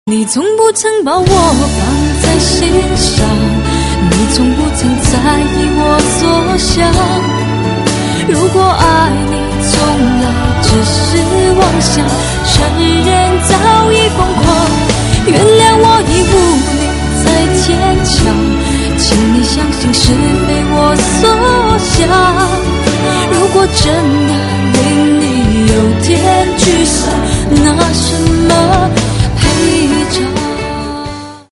你从不曾把我放在心上，你从不曾在意我所想。如果爱你从来只是妄想，承认早已疯狂，原谅我已无力再坚强，请你相信是非我所想。如果真的令你有点沮丧，拿什么